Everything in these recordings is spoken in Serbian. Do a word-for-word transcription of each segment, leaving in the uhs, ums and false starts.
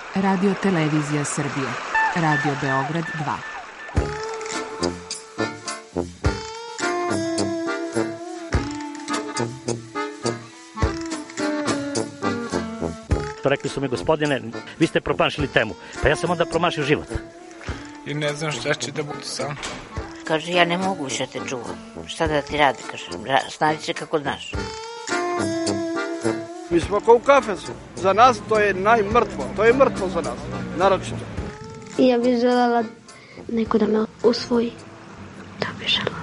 Radio Televizija Srbije. Radio Beograd dva. Rekli su mi, gospodine, vi ste promašili temu. Pa ja sam onda promašio život. I ne znam šta će da bude sam. Kaže, ja ne mogu više te čuvam. Šta da ti radi, kaže, snađi se kako znaš. Mi smo kao u kafesu. Za nas to je najmrtvo. To je mrtvo za nas, naročito. I ja bih želela neko da me usvoji. To bih želela.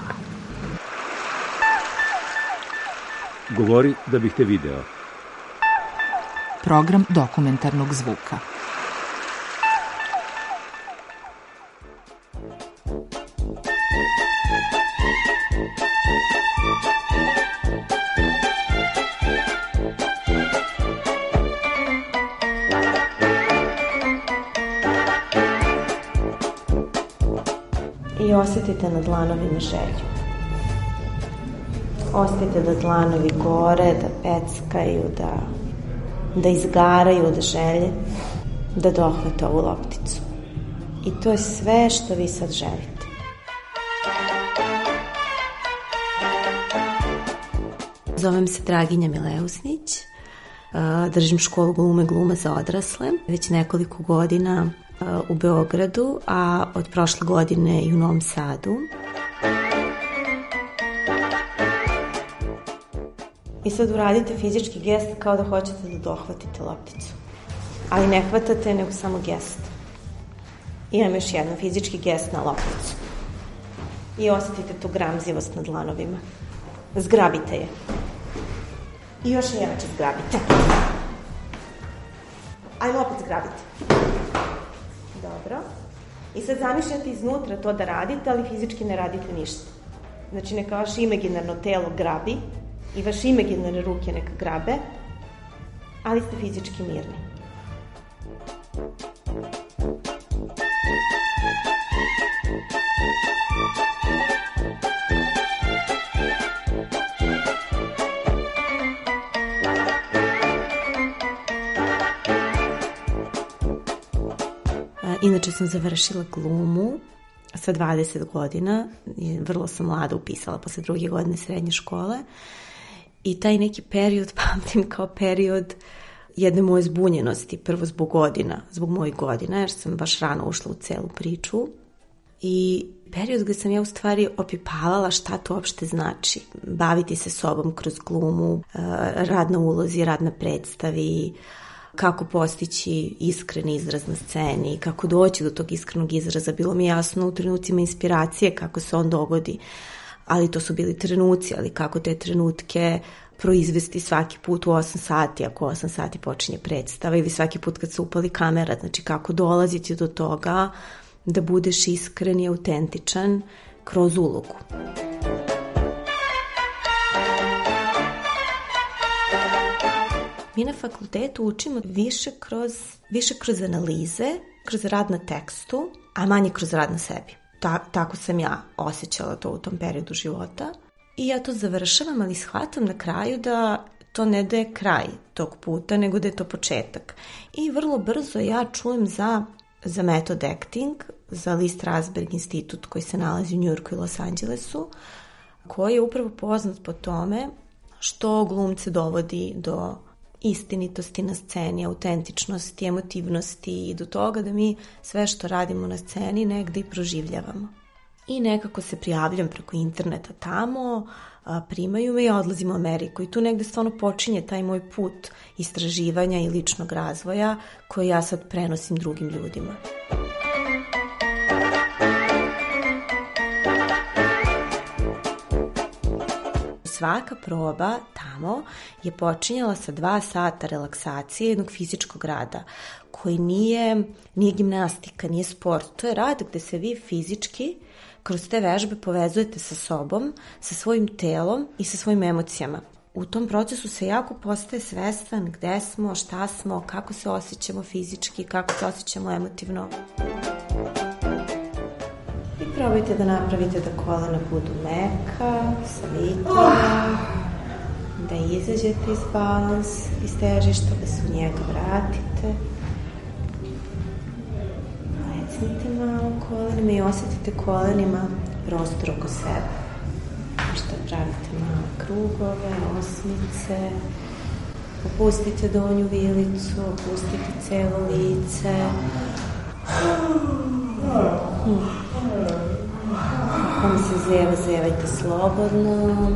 Govori da bih te video. Program dokumentarnog zvuka. I osjetite na dlanovima želju. Osjetite da dlanovi gore, da peckaju, da, da izgaraju od želje, da dohvate ovu lopticu. I to je sve što vi sad želite. Zovem se Draginja Mileusnić, držim školu glume gluma za odrasle, već nekoliko godina u Beogradu, a od prošle godine i u Novom Sadu. I sad uradite fizički gest kao da hoćete da dohvatite lopticu. Ali ne hvatate, nego samo gest. Imam još jedan fizički gest na lopticu. I osjetite tu gramzivost na dlanovima. Zgrabite je. I još je jače zgrabite. Ajmo opet zgrabite. Dobro. I sad zamišljate iznutra to da radite, ali fizički ne radite ništa. Znači neka vaše imaginarno telo grabi i vaše imaginarne ruke neka grabe, ali ste fizički mirni. Inače sam završila glumu sa dvadeset godina, vrlo sam mlada upisala posle druge godine srednje škole i taj neki period pamtim kao period jedne moje zbunjenosti, prvo zbog godina, zbog mojih godina, jer sam baš rano ušla u celu priču i period gde sam ja u stvari opipavala šta to uopšte znači, baviti se sobom kroz glumu, rad na ulozi, rad na predstavi, kako postići iskren izraz na sceni, kako doći do tog iskrenog izraza. Bilo mi jasno u trenucima inspiracije kako se on dogodi, ali to su bili trenuci, ali kako te trenutke proizvesti svaki put u osam sati, ako osam sati počinje predstava ili svaki put kad se upali kamera, znači kako dolaziti do toga da budeš iskren i autentičan kroz ulogu. Mi na fakultetu učimo više kroz, više kroz analize, kroz rad na tekstu, a manje kroz rad na sebi. Ta, tako sam ja osjećala to u tom periodu života. I ja to završavam, ali shvatam na kraju da to ne da je kraj tog puta, nego da je to početak. I vrlo brzo ja čujem za, za method acting, za Lee Strasberg institut koji se nalazi u Njujorku i Los Angelesu, koji je upravo poznat po tome što glumce dovodi do istinitosti na sceni, autentičnosti, emotivnosti i do toga da mi sve što radimo na sceni negde i proživljavamo. I nekako se prijavljam preko interneta tamo, primaju me i ja odlazim u Ameriku i tu negde stvarno počinje taj moj put istraživanja i ličnog razvoja koji ja sad prenosim drugim ljudima. Svaka proba tamo je počinjala sa dva sata relaksacije jednog fizičkog rada koji nije, nije gimnastika, nije sport. To je rad gde se vi fizički kroz te vežbe povezujete sa sobom, sa svojim telom i sa svojim emocijama. U tom procesu se jako postaje svestan gde smo, šta smo, kako se osjećamo fizički, kako se osjećamo emotivno. I probajte da napravite da kolena budu meka, slitina, da izađete iz balans, iz težišta, da se u njega vratite. Pritisnite malo kolenima i osjetite kolenima prostor oko sebe. Možete pravite malo krugove, osmice. Opustite donju vilicu, opustite celo lice. Ako mi se zeva, zevajte slobodno.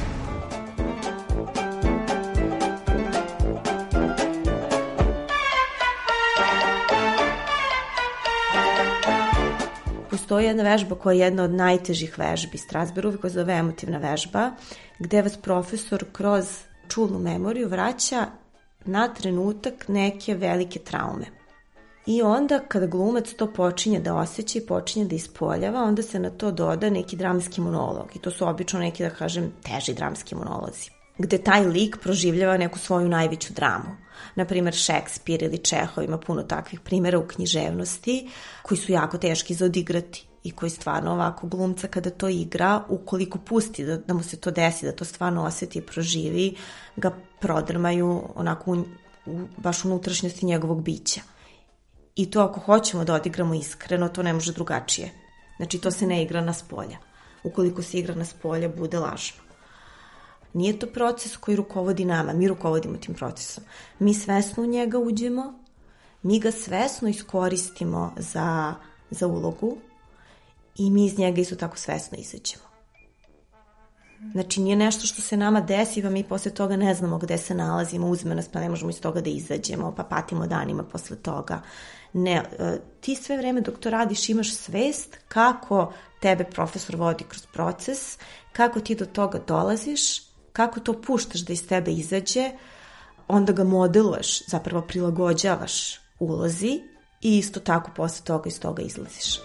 Postoji jedna vežba koja je jedna od najtežih vežbi Strasbergove, koja se zove emotivna vežba, gde vas profesor kroz čulnu memoriju vraća na trenutak neke velike traume. I onda kada glumac to počinje da osjeća i počinje da ispoljava, onda se na to doda neki dramski monolog. I to su obično neki, da kažem, teži dramski monolozi, gde taj lik proživljava neku svoju najveću dramu. Naprimer, Šekspir ili Čehov ima puno takvih primjera u književnosti koji su jako teški za odigrati i koji stvarno ovako glumca kada to igra, ukoliko pusti da, da mu se to desi, da to stvarno osjeti i proživi, ga prodrmaju onako u, u baš unutrašnjosti njegovog bića. I to ako hoćemo da odigramo iskreno, to ne može drugačije. Znači, to se ne igra na spolja. Ukoliko se igra na spolja, bude lažno. Nije to proces koji rukovodi nama, mi rukovodimo tim procesom. Mi svesno u njega uđemo, mi ga svesno iskoristimo za, za ulogu i mi iz njega isto tako svesno izađemo. Znači, nije nešto što se nama desi, pa mi posle toga ne znamo gde se nalazimo, uzme nas pa ne možemo iz toga da izađemo, pa patimo danima posle toga. Ne, ti sve vreme dok to radiš imaš svest kako tebe profesor vodi kroz proces, kako ti do toga dolaziš, kako to puštaš da iz tebe izađe, onda ga modeluješ, zapravo prilagođavaš ulozi i isto tako posle toga iz toga izlaziš.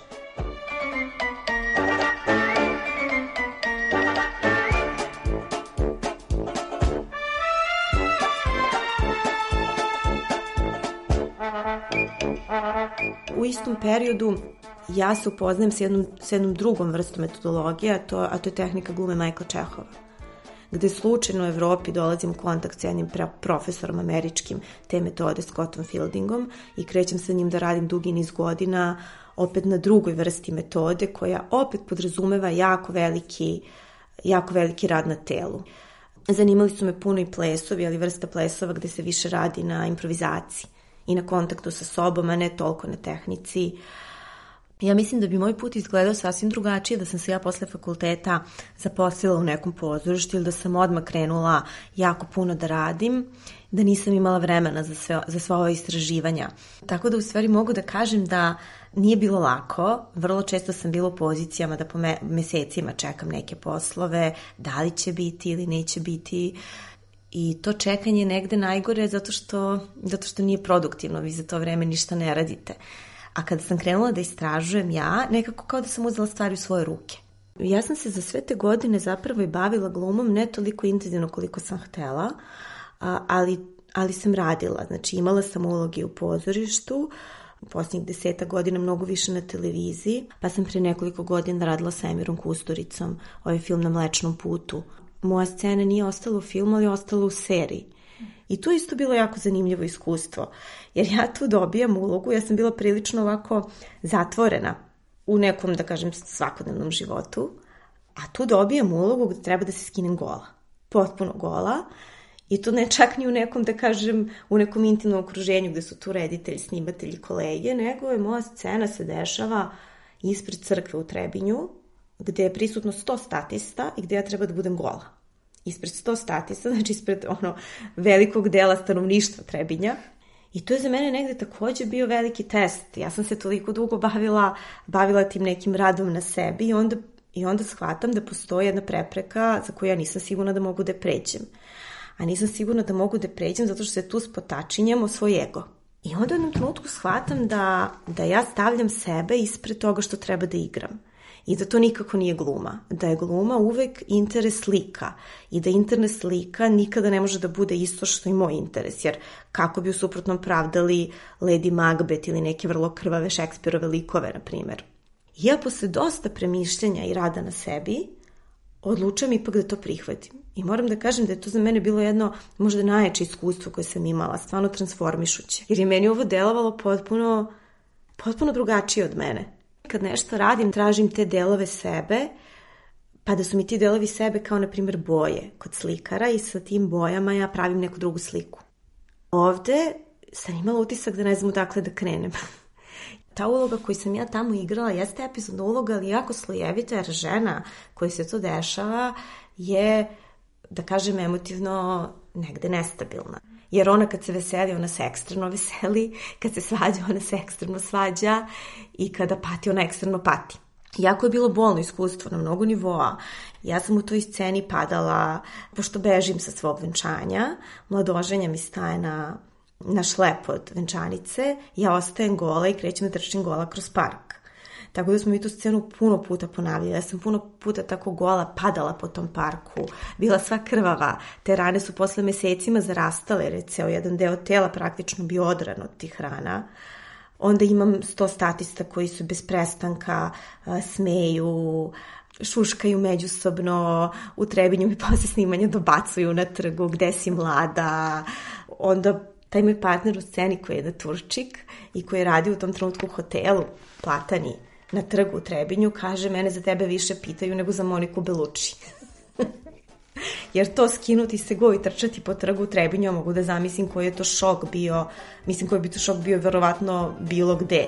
U istom periodu ja se upoznajem s jednom, s jednom drugom vrstom metodologije, a to, a to je tehnika glume Michaela Čehova, gde slučajno u Evropi dolazim u kontakt s jednim profesorom američkim te metode, Scottom Fieldingom, i krećem sa njim da radim dugi niz godina opet na drugoj vrsti metode koja opet podrazumeva jako veliki, jako veliki rad na telu. Zanimali su me puno i plesovi, ali vrsta plesova gde se više radi na improvizaciji i na kontaktu sa sobom, a ne toliko na tehnici. Ja mislim da bi moj put izgledao sasvim drugačije da sam se ja posle fakulteta zaposlila u nekom pozorištu ili da sam odmah krenula jako puno da radim, da nisam imala vremena za, sve, za sva ova istraživanja. Tako da u stvari mogu da kažem da nije bilo lako, vrlo često sam bila u pozicijama da po me, mesecima čekam neke poslove, da li će biti ili neće biti. I to čekanje je negde najgore zato što, zato što nije produktivno, vi za to vreme ništa ne radite. A kada sam krenula da istražujem ja, nekako kao da sam uzela stvari u svoje ruke. Ja sam se za sve te godine zapravo i bavila glumom, ne toliko intenzivno koliko sam htela, ali, ali sam radila. Znači imala sam uloge u pozorištu, u posljednjih deseta godina mnogo više na televiziji, pa sam pre nekoliko godina radila sa Emirom Kusturicom, ovaj film Na Mlečnom putu. Moja scena nije ostala u filmu, ali je ostala u seriji. I to isto bilo jako zanimljivo iskustvo, jer ja tu dobijam ulogu, ja sam bila prilično ovako zatvorena u nekom, da kažem, svakodnevnom životu, a tu dobijam ulogu gde treba da se skinem gola, potpuno gola, i to ne čak ni u nekom, da kažem, u nekom intimnom okruženju gde su tu reditelji, snimatelji, kolege, nego je moja scena se dešava ispred crkve u Trebinju, gde je prisutno sto statista i gde ja treba da budem gola. Ispred sto statista, znači ispred ono velikog dela stanovništva Trebinja. I to je za mene negde takođe bio veliki test. Ja sam se toliko dugo bavila, bavila tim nekim radom na sebi i onda, i onda shvatam da postoji jedna prepreka za koju ja nisam sigurna da mogu da pređem. A nisam sigurna da mogu da pređem zato što se tu spotačinjam o svoj ego. I onda u jednom trenutku shvatam da, da ja stavljam sebe ispred toga što treba da igram. I da to nikako nije gluma. Da je gluma uvek interes lika. I da interes lika nikada ne može da bude isto što i moj interes. Jer kako bi u suprotnom pravdali Lady Macbeth ili neke vrlo krvave Šekspirove likove, na primjer. I ja posle dosta premišljenja i rada na sebi odlučujem ipak da to prihvatim. I moram da kažem da je to za mene bilo jedno možda najjače iskustvo koje sam imala, stvarno transformišuće. Jer je meni ovo delovalo potpuno, potpuno drugačiji od mene. Kad nešto radim, tražim te delove sebe, pa da su mi ti delovi sebe kao, na primjer, boje kod slikara i sa tim bojama ja pravim neku drugu sliku. Ovde sam imala utisak da ne znam odakle da krenem. Ta uloga koju sam ja tamo igrala jeste epizodna uloga, ali jako slojevita, jer žena koja se to dešava je, da kažem, emotivno negde nestabilna. Jer ona kad se veseli, ona se ekstremno veseli, kad se svađa, ona se ekstremno svađa i kada pati, ona ekstremno pati. Jako je bilo bolno iskustvo na mnogo nivoa. Ja sam u toj sceni padala, pošto bežim sa svog venčanja, mladoženja mi staje na, na šlep od venčanice, ja ostajem gola i krećem da trčim gola kroz park. Tako da smo mi tu scenu puno puta ponavljali. Ja sam puno puta tako gola padala po tom parku, bila sva krvava. Te rane su posle mesecima zarastale, jer je ceo jedan deo tela praktično bio odran od tih rana. Onda imam sto statista koji su bez prestanka a, smeju, šuškaju međusobno, u Trebinju mi posle snimanja dobacuju na trgu gde si mlada. Onda taj moj partner u sceni koji je da Turčik i koji radi u tom trenutku u hotelu Platani na trgu u Trebinju, kaže, mene za tebe više pitaju nego za Moniku Belucci. Jer to skinuti se go i trčati po trgu u Trebinju, mogu da zamislim koji je to šok bio, mislim koji bi to šok bio verovatno bilo gde.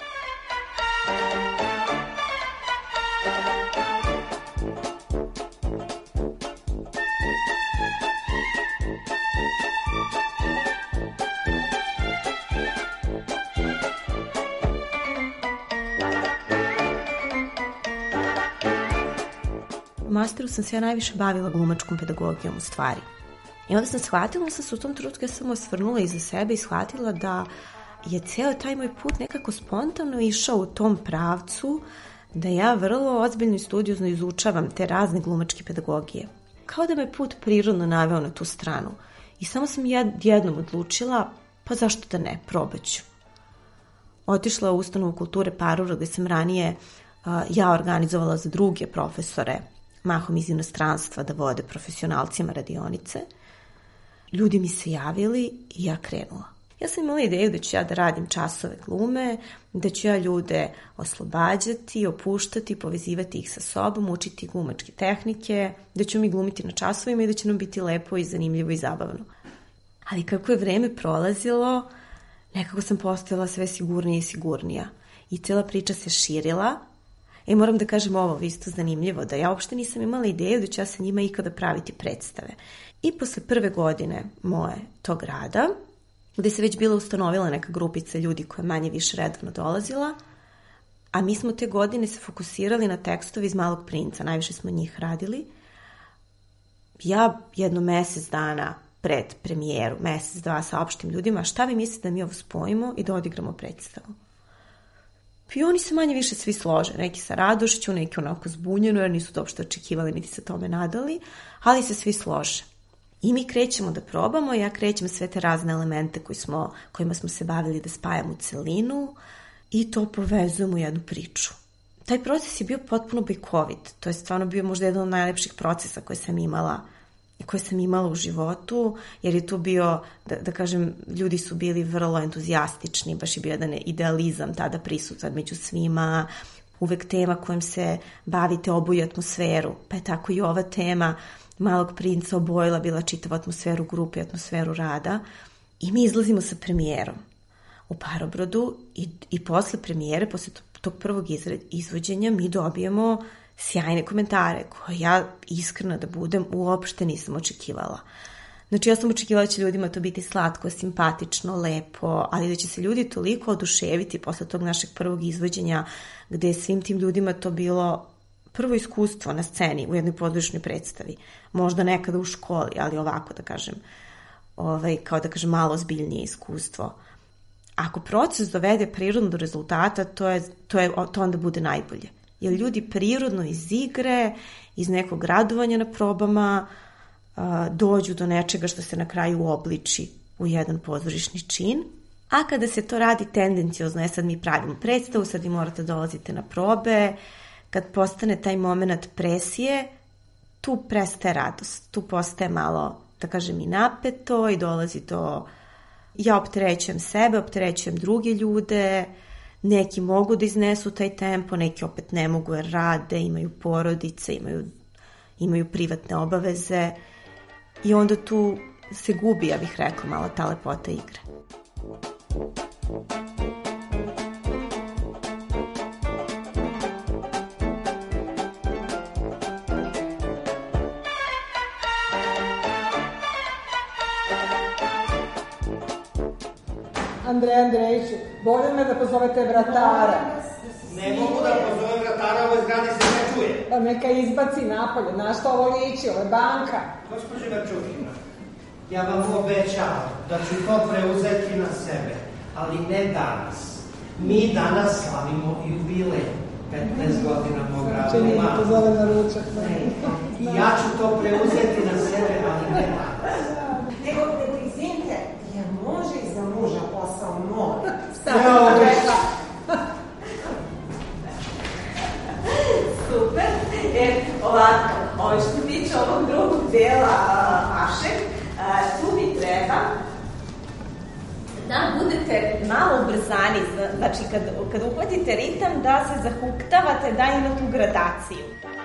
U masteru sam se ja najviše bavila glumačkom pedagogijom u stvari. I onda sam shvatila, sam se u tom trenutku, ja sam osvrnula iza sebe i shvatila da je ceo taj moj put nekako spontano išao u tom pravcu da ja vrlo ozbiljno i studiozno izučavam te razne glumačke pedagogije. Kao da me put prirodno naveo na tu stranu. I samo sam jednom odlučila, pa zašto da ne, probaću. Otišla u ustanovu kulture Parura, gde sam ranije uh, ja organizovala za druge profesore, mahom iz inostranstva, da vode profesionalcima radionice. Ljudi mi se javili i ja krenula. Ja sam imala ideju da ću ja da radim časove glume, da ću ja ljude oslobađati, opuštati, povezivati ih sa sobom, učiti glumačke tehnike, da ću mi glumiti na časovima i da će nam biti lepo i zanimljivo i zabavno. Ali kako je vreme prolazilo, nekako sam postajala sve sigurnija i sigurnija. I cijela priča se širila. E, moram da kažem ovo, isto zanimljivo, da ja uopšte nisam imala ideju da ću ja sa njima ikada praviti predstave. I posle prve godine moje tog rada, gde se već bila ustanovila neka grupica ljudi koja manje više redovno dolazila, a mi smo te godine se fokusirali na tekstove iz Malog princa, najviše smo njih radili, ja jedno mesec dana pred premijeru, mesec dva saopštim ljudima šta vi mislite da mi ovo spojimo i da odigramo predstavu. I oni se manje više svi slože, neki sa radošću, neki onako zbunjeno, jer nisu to uopšte očekivali, niti se tome nadali, ali se svi slože. I mi krećemo da probamo, ja krećem sve te razne elemente koji smo, kojima smo se bavili da spajamo u celinu i to povezujemo u jednu priču. Taj proces je bio potpuno bajkovit, to je stvarno bio možda jedan od najlepših procesa koje sam imala koje sam imala u životu, jer je tu bio, da, da kažem, ljudi su bili vrlo entuzijastični, baš je bio jedan idealizam tada prisutan među svima, uvek tema kojom se bavite oboji atmosferu, pa je tako i ova tema Malog princa obojila bila čitavu atmosferu grupe, atmosferu rada i mi izlazimo sa premijerom u Parobrodu i, i posle premijere, posle tog prvog izvođenja mi dobijemo sjajne komentare koje ja, iskreno da budem, uopšte nisam očekivala. Znači ja sam očekivala da će ljudima to biti slatko, simpatično, lepo, ali da će se ljudi toliko oduševiti posle tog našeg prvog izvođenja gde je svim tim ljudima to bilo prvo iskustvo na sceni u jednoj pozorišnoj predstavi. Možda nekada u školi, ali ovako da kažem, ovaj, kao da kažem malo zbiljnije iskustvo. Ako proces dovede prirodno do rezultata, to, je, to, je, to onda bude najbolje. Jer ljudi prirodno iz igre, iz nekog radovanja na probama, dođu do nečega što se na kraju obliči u jedan pozorišni čin. A kada se to radi tendenciozno, je sad mi pravimo predstavu, sad vi morate dolazite na probe, kad postane taj moment presije, tu prestaje radost, tu postaje malo, da kažem, i napeto i dolazi do, ja opterećujem sebe, opterećujem druge ljude, Neki mogu da iznesu taj tempo, neki opet ne mogu jer rade, imaju porodice, imaju, imaju privatne obaveze i onda tu se gubi, ja bih rekla, malo ta lepota igre. Andrej Andrejiću, bolje me da pozovete vratara. Ne mogu da pozovem vratara, ovoj zgradi se ne čuje. Pa neka izbaci napolje, na što ovo liči, ovo je banka. Gospođe Mačuhina, ja vam obećavam da ću to preuzeti na sebe, ali ne danas. Mi danas slavimo jubilej, petnaest godina mog rada. Čini mi pozove na ručak. I ja ću to preuzeti na sebe, ali ne danas. Nego, nego izvinite, jer može i za muža posao mora. Stavno rekla. Super. E, ovako, ovo što tiče ovog drugog dela vašeg, tu mi treba da budete malo ubrzani, znači kad, kad uhvatite ritam da se zahuktavate, da ima tu gradaciju.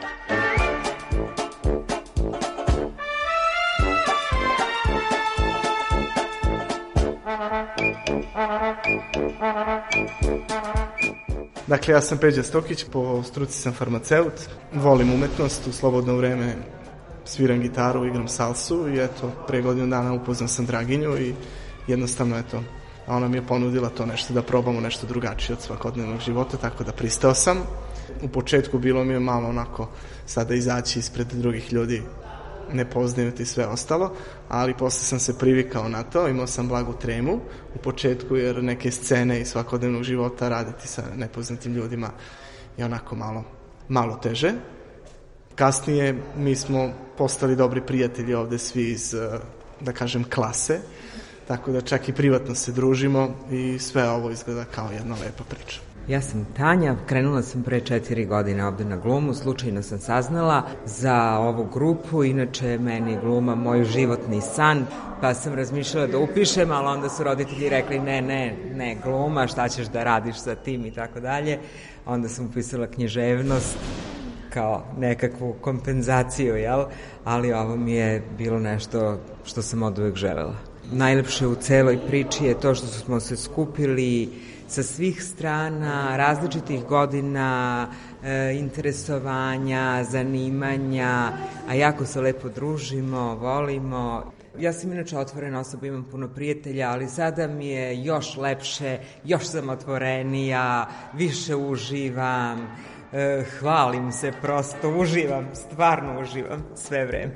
Dakle, ja sam Peđa Stokić, po struci sam farmaceut, volim umetnost, u slobodno vreme sviram gitaru, igram salsu i eto, pre godinu dana upoznao sam Draginju i jednostavno eto, ona mi je ponudila to nešto da probamo nešto drugačije od svakodnevnog života, tako da pristao sam. U početku bilo mi je malo onako sada izaći ispred drugih ljudi, ne poznajuti sve ostalo, ali posle sam se privikao na to, imao sam blagu tremu u početku jer neke scene iz svakodnevnog života raditi sa nepoznatim ljudima je onako malo, malo teže. Kasnije mi smo postali dobri prijatelji ovde svi iz, da kažem, klase, tako da čak i privatno se družimo i sve ovo izgleda kao jedna lepa priča. Ja sam Tanja, krenula sam pre četiri godine ovde na glumu, slučajno sam saznala za ovu grupu, inače meni gluma moj životni san, pa sam razmišljala da upišem, ali onda su roditelji rekli ne, ne, ne gluma, šta ćeš da radiš sa tim i tako dalje. Onda sam upisala književnost kao nekakvu kompenzaciju, jel? Ali ovo mi je bilo nešto što sam od uvek želela. Najlepše u celoj priči je to što smo se skupili sa svih strana, različitih godina, e, interesovanja, zanimanja, a jako se lepo družimo, volimo. Ja sam inače otvorena osoba, imam puno prijatelja, ali sada mi je još lepše, još sam otvorenija, više uživam, e, hvalim se prosto, uživam, stvarno uživam sve vreme.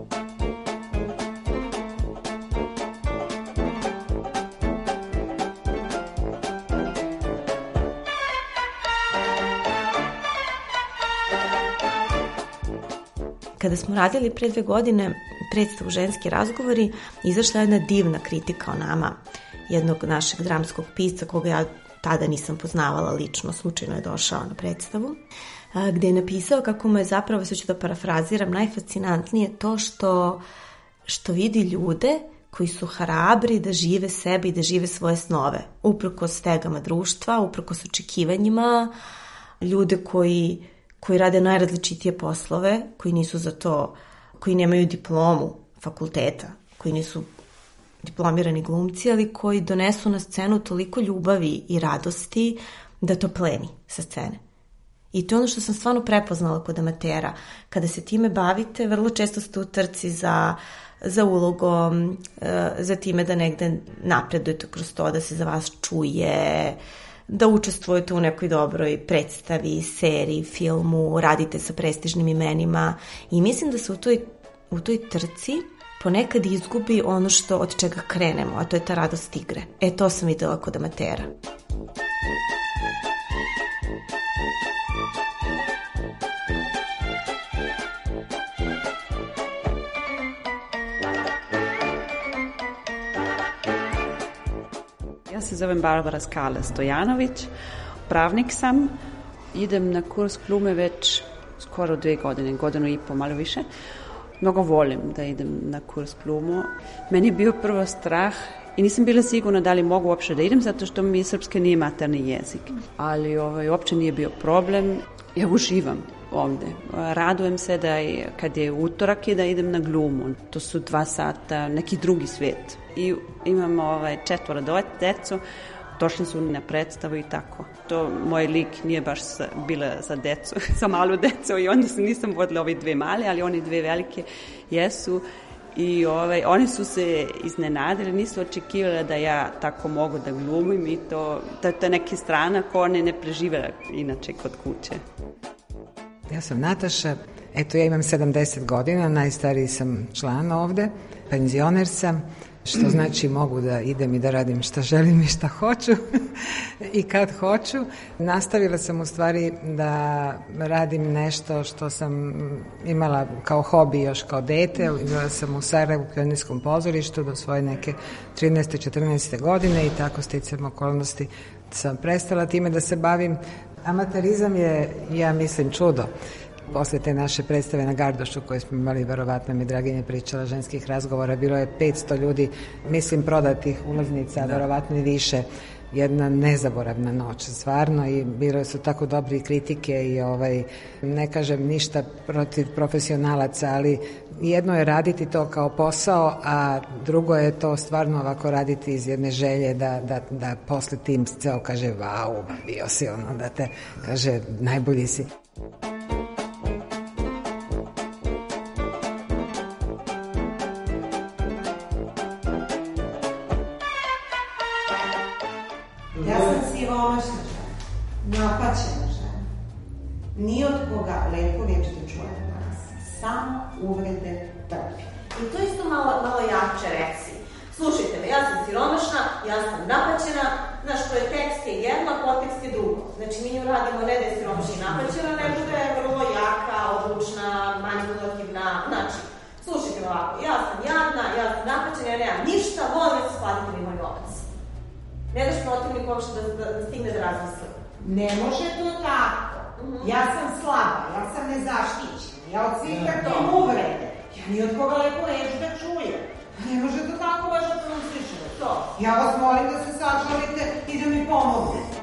Kada smo radili pre dve godine predstavu Ženski razgovori, izašla jedna divna kritika o nama, jednog našeg dramskog pisca koga ja tada nisam poznavala lično, slučajno je došao na predstavu, gde je napisao kako mu je zapravo, sve ću da parafraziram, najfascinantnije to što, što vidi ljude koji su hrabri da žive sebi i da žive svoje snove, uprkos stegama društva, uprkos očekivanjima, ljude koji koji rade najrazličitije poslove, koji nisu za to, koji nemaju diplomu fakulteta, koji nisu diplomirani glumci, ali koji donesu na scenu toliko ljubavi i radosti da to pleni sa scene. I to je ono što sam stvarno prepoznala kod amatera. Kada se time bavite, vrlo često ste u trci za, za ulogom, za time da negde napredujete kroz to, da se za vas čuje, da učestvujete u nekoj dobroj predstavi, seriji, filmu, radite sa prestižnim imenima i mislim da se u toj, u toj trci ponekad izgubi ono što od čega krenemo, a to je ta radost igre. E, to sam videla kod amatera. Ja se zovem Barbara Skala Stojanović, pravnik sam, idem na kurs glume već skoro dve godine, godinu i po, malo više. Mnogo volim da idem na kurs glumu. Meni je bio prvo strah I nisam bila sigurna da li mogu uopšte da idem, zato što mi srpski nije materni jezik. Ali ovaj, uopće nije bio problem. Ja uživam ovde. Radujem se da je, kad je utorak i da idem na glumu. To su dva sata, neki drugi svijet. I imamo ovaj, četvora decu, došli su na predstavu i tako. To moj lik nije baš sa, bila za decu, za malu decu i onda nisam vodila ove dve male, ali oni dve velike jesu. I ovaj, oni su se iznenadili, nisu očekivali da ja tako mogu da glumim i to, to, to je neka strana ko one ne preživela inače kod kuće. Ja sam Nataša, eto ja imam sedamdeset godina, najstariji sam član ovde, penzioner sam, što znači mogu da idem i da radim šta želim i šta hoću i kad hoću. Nastavila sam u stvari da radim nešto što sam imala kao hobi još kao dete. Bila sam u Sarajevu u Pionirskom pozorištu do svoje neke trinaeste četrnaeste godine i tako sticam okolnosti sam prestala time da se bavim. Amaterizam je, ja mislim, čudo. Posle te naše predstave na Gardošu koje smo imali, verovatno mi Draginja pričala, ženskih razgovora, bilo je petsto ljudi, mislim, prodatih ulaznica, da. Verovatno i više. Jedna nezaboravna noć, stvarno, i bilo su tako dobri kritike i ovaj, ne kažem ništa protiv profesionalaca, ali jedno je raditi to kao posao, a drugo je to stvarno ovako raditi iz jedne želje da, da, da posle tim ceo kaže, vau, bio si ono, da te kaže, najbolji si. Napaćena žena. Ni od koga lepo riječ da čujem danas. Samo uvrede trpi. I to isto malo, malo jače reći. Slušajte me, ja sam siromašna, ja sam napaćena, znaš, to je tekst je jedno, a podtekst je drugo. Znači, mi nju radimo ne da je siromašna i napaćena, nego da je vrlo jaka, odlučna, manipulativna. Znači, slušajte me ovako, ja sam jadna, ja sam napaćena, ja nemam ništa, volim da se shvatite mi moj novac. Ne daš protivnik uopšte da, da, da stigne da razmisli. Ne može to tako. Mm-hmm. Ja sam slaba, ja sam nezaštićena, ja od svih trpim uvrede. Ja ni od koga lepo reći da čujem. Ne može to tako baš da vam slišate. To. Ja vas molim da se sačuvite i da mi pomognete.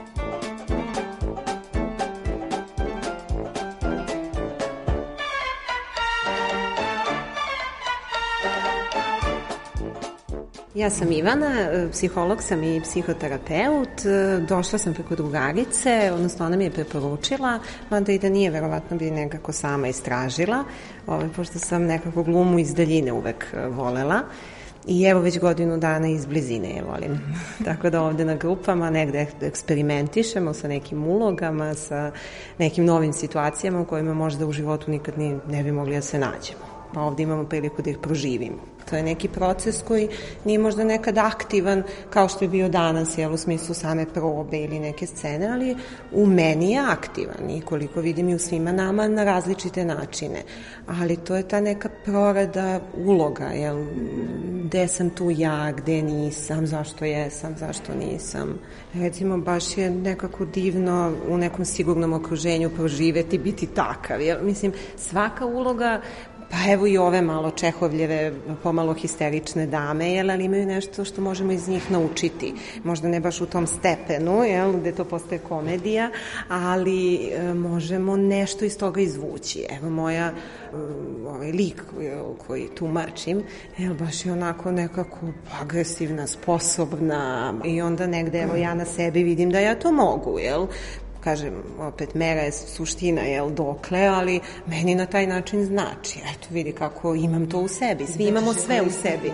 Ja sam Ivana, psiholog sam i psihoterapeut. Došla sam preko drugarice, odnosno ona mi je preporučila, mada i da nije, verovatno bi nekako sama istražila, ovaj, pošto sam nekako glumu iz daljine uvek volela. I evo već godinu dana iz blizine je volim. Tako da ovde na grupama negde eksperimentišemo sa nekim ulogama, sa nekim novim situacijama u kojima možda u životu nikad ni, ne bi mogli da se nađemo. Pa ovde imamo priliku da ih proživimo. To je neki proces koji nije možda nekad aktivan kao što je bio danas, jel, u smislu same probe ili neke scene, ali u meni je aktivan i koliko vidim i u svima nama na različite načine. Ali to je ta neka prorada uloga, jel, gde sam tu ja, gde nisam, zašto jesam, zašto nisam. Recimo, baš je nekako divno u nekom sigurnom okruženju proživeti, biti takav, jel, mislim, svaka uloga. Pa evo i ove malo Čehovljeve, pomalo histerične dame, jel, ali imaju nešto što možemo iz njih naučiti. Možda ne baš u tom stepenu, jel, gde to postaje komedija, ali e, možemo nešto iz toga izvući. Evo moja, ovaj lik jel, koji tumačim, jel, baš je onako nekako agresivna, sposobna i onda negde, evo ja na sebi vidim da ja to mogu, jel. Kažem, opet, mera je suština, jel, dokle, ali meni na taj način znači. Eto, vidi kako imam to u sebi. Svi imamo sve u sebi.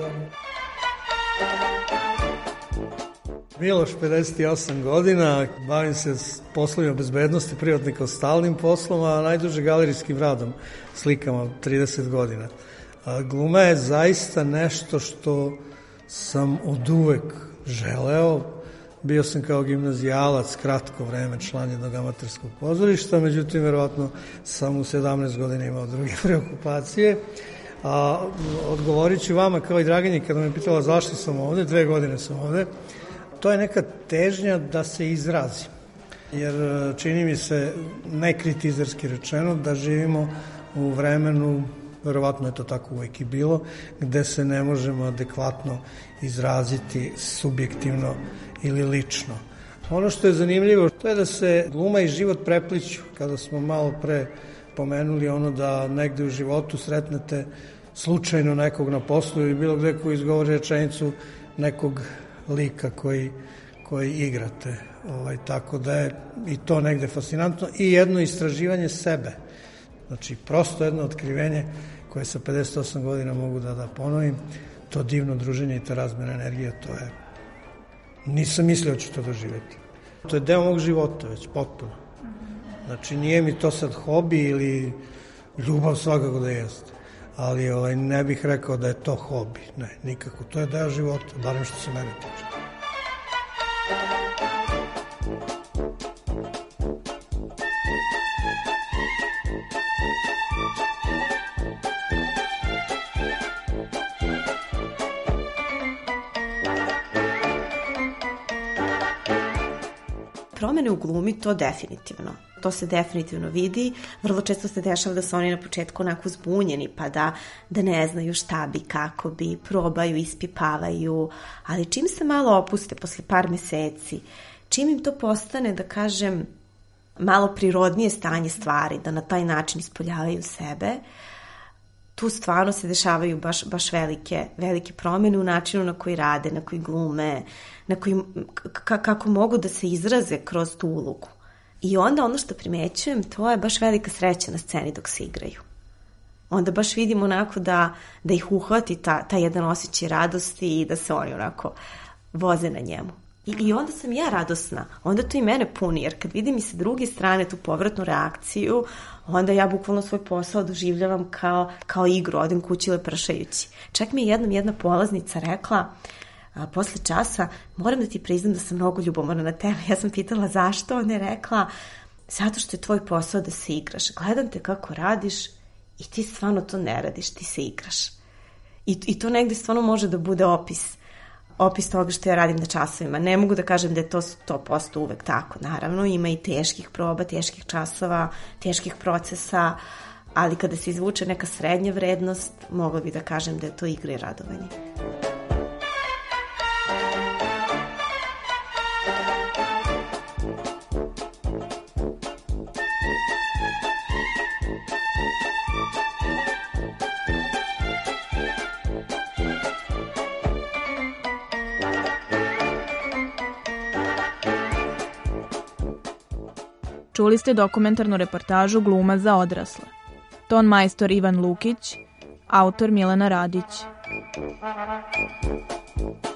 Miloš, pedeset osam godina, bavim se s poslovima bezbednosti, privatni kao stalnim poslom, a najduže galerijskim radom, slikama, trideset godina. A gluma je zaista nešto što sam od uvek želeo. Bio sam kao gimnazijalac kratko vreme član jednog amaterskog pozorišta, međutim, verovatno sam u sedamnaest godina imao druge preokupacije. A, odgovorit ću vama kao i Draginji kada me pitala zašto sam ovde, dve godine sam ovde. To je neka težnja da se izrazim, jer čini mi se, nekritizerski rečeno, da živimo u vremenu verovatno je to tako uvek i bilo, gde se ne možemo adekvatno izraziti subjektivno ili lično. Ono što je zanimljivo, to je da se gluma i život prepliću. Kada smo malo pre pomenuli ono da negde u životu sretnete slučajno nekog na poslu ili bilo gde koji izgovori rečenicu nekog lika koji, koji igrate. Ovaj, tako da je i to negde fascinantno i jedno istraživanje sebe. Znači, prosto jedno otkrivenje koje sa pedeset osam godina mogu da, da ponovim, to divno druženje i ta razmjena energije, to je... Nisam mislio da ću to doživjeti. To je deo mog života već, potpuno. Znači, nije mi to sad hobi ili ljubav, svakako da jeste. Ali ovaj, ne bih rekao da je to hobi. Ne, nikako. To je deo života, barem što se mene tiče. Promene u glumi, to definitivno. To se definitivno vidi. Vrlo često se dešava da su oni na početku onako zbunjeni, pa da, da ne znaju šta bi, kako bi, probaju, ispipavaju. Ali čim se malo opuste posle par meseci, čim im to postane, da kažem, malo prirodnije stanje stvari, da na taj način ispoljavaju sebe, tu stvarno se dešavaju baš, baš velike, velike promene u načinu na koji rade, na koji glume, na koji, kako mogu da se izraze kroz tu ulogu. I onda ono što primećujem, to je baš velika sreća na sceni dok se igraju. Onda baš vidim onako da, da ih uhvati ta, ta jedan osjećaj radosti i da se oni onako voze na njemu. I, I onda sam ja radosna, onda to i mene puni, jer kad vidim i sa druge strane tu povratnu reakciju, onda ja bukvalno svoj posao doživljavam kao, kao igru, odem kući lepršajući. Čak mi je jednom jedna polaznica rekla, a, posle časa, moram da ti priznam da sam mnogo ljubomorna na tebe. Ja sam pitala zašto, ona je rekla, zato što je tvoj posao da se igraš. Gledam te kako radiš i ti stvarno to ne radiš, ti se igraš. I, i to negde stvarno može da bude opis opis toga što ja radim na časovima. Ne mogu da kažem da je to sto posto uvek tako. Naravno, ima i teških proba, teških časova, teških procesa, ali kada se izvuče neka srednja vrednost, mogla bi da kažem da je to igra i radovanje. Čuli ste dokumentarnu reportažu Gluma za odrasle. Ton majstor Ivan Lukić, autor Milena Radić.